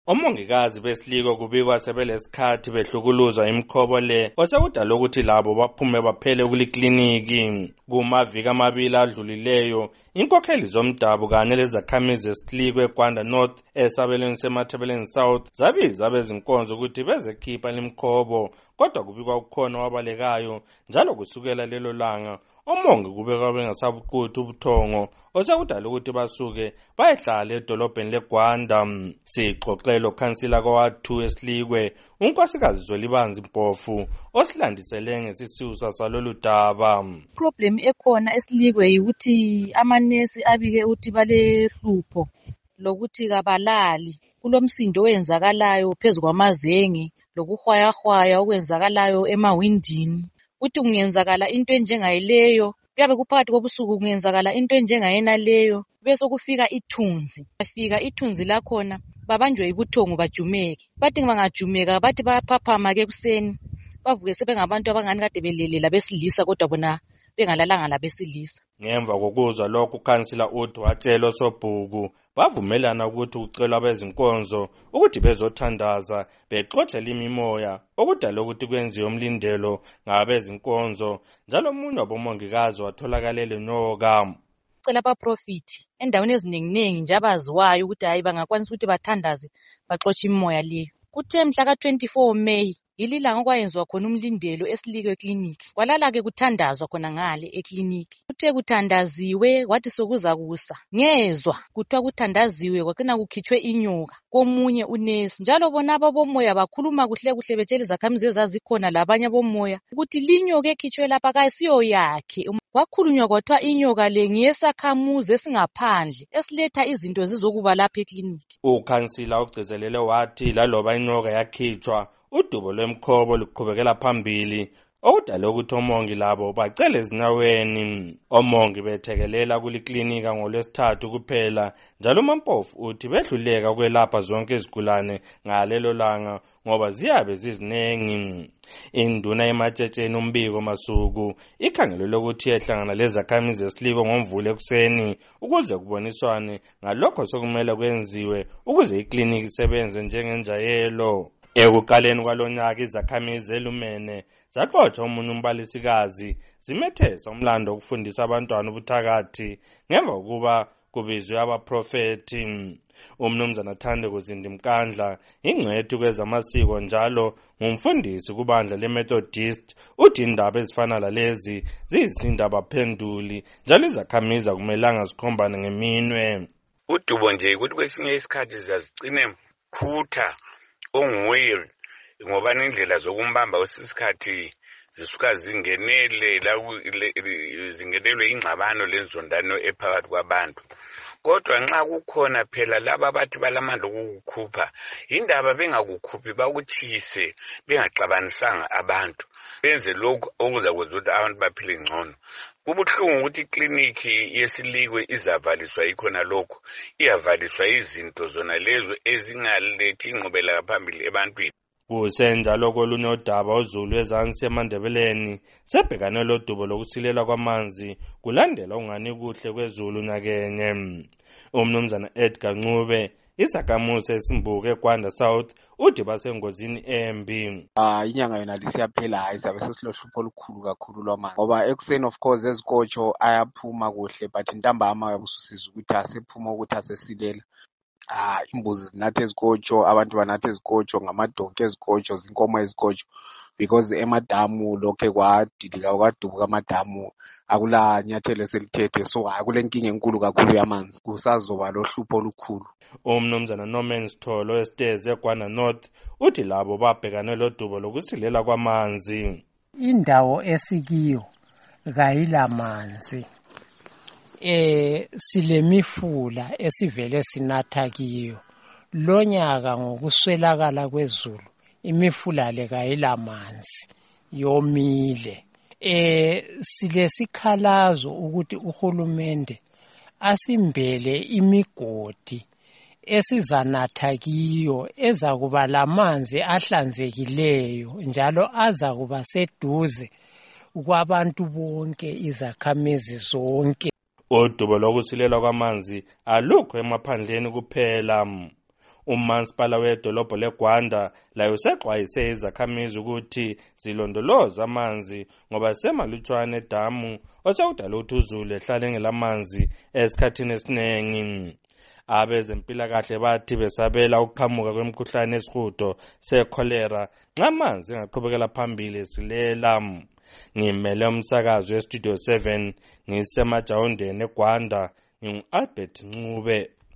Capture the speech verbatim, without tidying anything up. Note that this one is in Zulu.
Omongikazi besiliko kubikwa sebelesikhathi behlukuluza imikhobo le osekudala ukuthi labo baphume baphele kulikliniki. Kumaviki amabili adlulileyo, inkokheli zomdabu kanye lezakhamizi zesiliko eGwanda North esabelweni seMatabeleni South zabiza abezinkonzo ukuthi bezekhipha limkhobo, kodwa kubikwa kukhona wabalekayo njalo kusukela lelo langa omongi kubekwa bengasabuquthu ubuthongo osekudala ukuthi basuke bayehlala edolobheni leGwanda. Sixoxelo khansila kwa two esilikwe unkosikazi Zwelibanzi Mpofu osilandisele ngesisusa salolu daba. Problem ekhona esilikwe ukuthi amanesi abike ukuthi balehlupho lokuthi kabalali, kulomsindo owenzakalayo phezu kwamazenge lokuhwayahwaya okwenzakalayo emawindini. Uthi kungenzakala into enjengayileyo, kuyabe kuphakathi kobusuku kungenzakala into enjengayena leyo, bese kufika ithunzi. Bafika ithunzi lakhona babanjwe ibuthongo bajumeke. Bathi bangajumeka bathi bayaphaphama ke kuseni bavuke sebengabantu abangani kade belele labesilisa kodwa bona bengalalanga labesilisa. Ngemva kokuzwa lokhu ukhansila uthi watshela osobhuku bavumelana ukuthi ucela abezinkonzo ukuthi bezothandaza bexoxela imimoya okudala ukuthi kwenziwe umlindelo ngabezinkonzo, njalo omunye wabomongikazi watholakalele nyoka. Cela abaprofiti endaweni eziningi nje abaziwayo ukuthi hayi bangakwanisa ukuthi bathandaze baxoxe imimoya leyo. Kuthe mhla ka twenty-four May yililanga kwayenziwa khona umlindelo esiliko ekliniki. Kwalala ke kuthandazwa khona ngale ekliniki. Kuthe kuthandaziwe wathi sokuza kusa. Ngezwa kuthiwa kuthandaziwe kwacina kukhitshwe inyoka komunye unesi. Njalo bona ababomoya bakhuluma kuhle kuhle betshela izakhamizi ezazikhona labanye abomoya ukuthi linyoka ekhitshwe lapha kayisiyo yakhe. Kwakhulunywa kwathiwa inyoka le ngiyesakhamuzi esingaphandle esiletha izinto zizokuba lapha ekliniki. Ukhansila ugcizelele wathi laloba inyoka yakhitshwa udubo lwemkhobo luqhubekela phambili okudala ukuthi omongi labo bacele ezinyaweni. Omongi bethekelela kuliklinika ngolwesithathu kuphela, njalo uMampofu uthi bedluleka ukwelapha zonke izigulane ngalelo langa ngoba ziyabe zizinengi. Induna ematshetsheni umbiko masuku ikhangelwe ukuthi yehlangana lezakhamizi zesiliko ngomvulo ekuseni ukuze kuboniswane ngalokho sokumele kwenziwe ukuze ikliniki isebenze njengenjayelo. Ekuqaleni kwalonyaka izakhamizi elumene zaxotsha umunye umbalisikazi zimethesa umlando wokufundisa abantwana ubuthakathi ngemva kokuba kubizwe abaprofeti. Umnumzana Thande Kuzindimkandla ingcwethi kwezamasiko njalo ngumfundisi kubandla leMethodist uthi indaba ezifana lalezi zizindaba abaphenduli njalo izakhamizi akumelanga zikhombane ngeminwe. Udubo nje ukuthi kwesinye isikhathi zazicine khutha onguye ngoba nendlela zokumbamba wesisikhathi zisuka zingenele la zingenelwe ingxabano lenzondano ephakathi kwabantu. Kodwa nxa kukhona phela laba bathi balamandla ukukhupha indaba bengakukhuphi bakuthise bengaxabanisanga abantu benze lokho okuza kwenza ukuthi abantu baphile ngcono. Kubuhlungu ukuthi ikliniki yesilikwe izavaliswa ikhona lokho, iyavaliswa izinto zona lezo ezingalethi ingqubela phambili ebantwini. Kusenjalo kolunye udaba uZulu ezansi eMandebeleni sebhekane lodubo lokusilela kwamanzi kulandela ungani kuhle kwezulu nyakenye. Umnumzana Edgar Ncube isakhamuzi esimbuku eGwanda South uthi basengozini embi. Ah inyanga yona lisiyaphela hayi sabe sesilohlupho olukhulu kakhulu lwamanzi ngoba ekuseni of course ezikotsho ayaphuma kuhle but intambama yabususiza ukuthi asephuma ukuthi asesilela. Ah imbuzi zinathe ezikotsho, abantu banathe ezikotsho, ngamadonke ezikotsho, zinkomo ezikotsho because emadamu lokhe kwadilika kwadubuka amadamu akula nyathelo selithethwe so akule nkinga enkulu kakhulu yamanzi kusazoba lohlupho olukhulu. Umnumzana Norman Sitholo esiteze eGwanda North uthi labo babhekane lodubo lokusilela kwamanzi. Indawo esikiyo kayilamanzi. Eh silemifula esivele sinatha kiyo. Lonyaka ngokuswelakala kwezulu imifula le kayilamanzi yomile. Eh silesikhalazo ukuthi uhulumende asimbele imigodi esizanatha kiyo ezakuba lamanzi ahlanzekileyo njalo azakuba seduze kwabantu bonke izakhamizi zonke. Udubo lokusilela kwamanzi alukho emaphandleni kuphela. uMansipala wedolobho leGwanda layo usexwayise izakhamizi ukuthi zilondoloza amanzi ngoba semalutshwane edamu osekudala ukuthi uzulu ehlale ngelamanzi esikhathini esiningi. Abezempilakahle bathi besabela ukuqhamuka kwemikhuhlane yesihudo sekholera nxa amanzi engaqhubekela phambili silela. Ngimele umsakazo weStudio seven ngisemajawundeni eGwanda, ngingu-Albert Ncube.